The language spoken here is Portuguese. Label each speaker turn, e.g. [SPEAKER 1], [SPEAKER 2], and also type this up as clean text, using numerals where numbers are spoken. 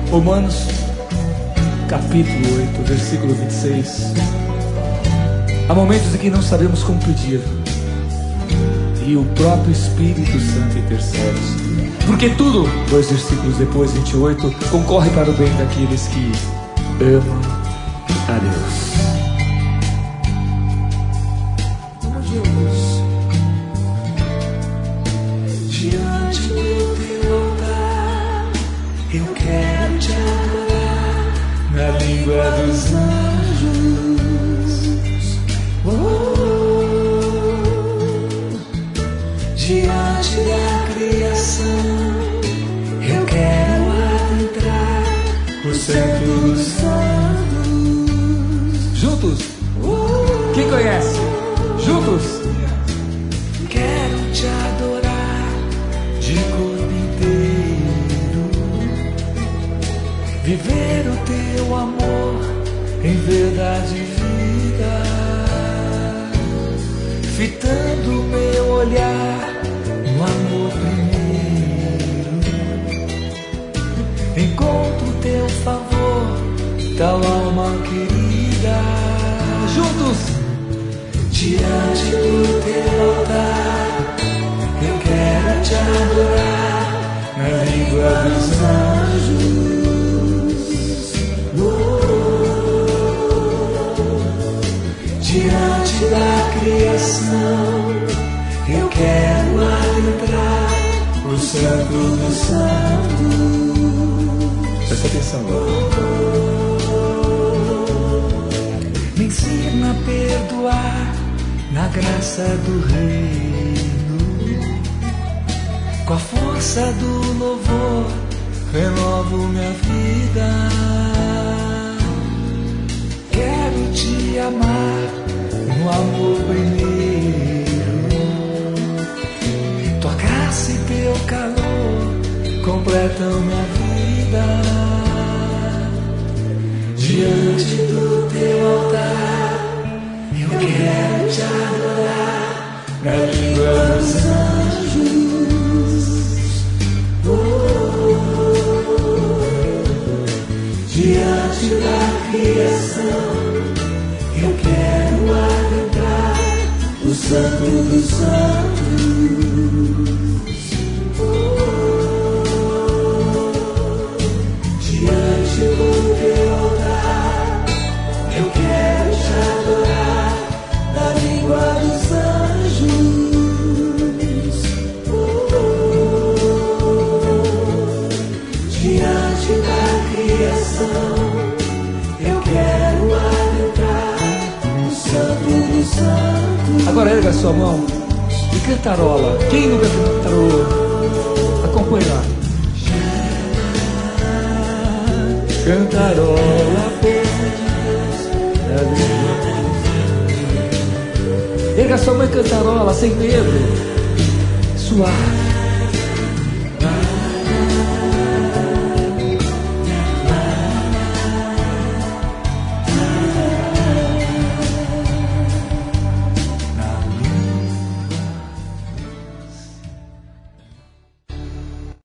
[SPEAKER 1] Romanos capítulo 8, versículo 26. Há momentos em que não sabemos como pedir, e o próprio Espírito Santo intercede. Porque tudo, 2 versículos depois, 28, concorre para o bem daqueles que amam a Deus.
[SPEAKER 2] Diante do teu altar, eu quero te adorar
[SPEAKER 1] Na língua dos
[SPEAKER 2] anjos. Diante da criação, eu quero adentrar
[SPEAKER 1] o Santo dos
[SPEAKER 2] santos.
[SPEAKER 1] Juntos? Quem conhece? Juntos?
[SPEAKER 2] Quero te adorar de corpo inteiro, viver o teu amor em verdade e vida, fitando meu olhar no amor primeiro. Encontro teu favor, tal alma querida.
[SPEAKER 1] Juntos?
[SPEAKER 2] Diante do teu altar, eu quero te adorar
[SPEAKER 1] Na língua dos
[SPEAKER 2] anjos. Diante da criação, eu quero adentrar
[SPEAKER 1] o Santo
[SPEAKER 2] dos santos.
[SPEAKER 1] Presta atenção agora.
[SPEAKER 2] Me ensina a perdoar na graça do reino, com a força do louvor renovo minha vida. Quero te amar no amor primeiro, tua graça e teu calor completam minha vida. Diante do teu altar, eu quero te adorar
[SPEAKER 1] Na língua dos
[SPEAKER 2] anjos. Diante da criação, eu quero adentrar o Santo dos santos. Diante do teu altar, eu quero te adorar na língua dos anjos. Diante da criação, eu quero adentrar o Santo dos santos.
[SPEAKER 1] Agora erga sua mão e cantarola. Quem nunca cantarolou? Acompanhe lá. Cantarola, pois, na língua. Erga sua mão e cantarola, sem medo. Suave.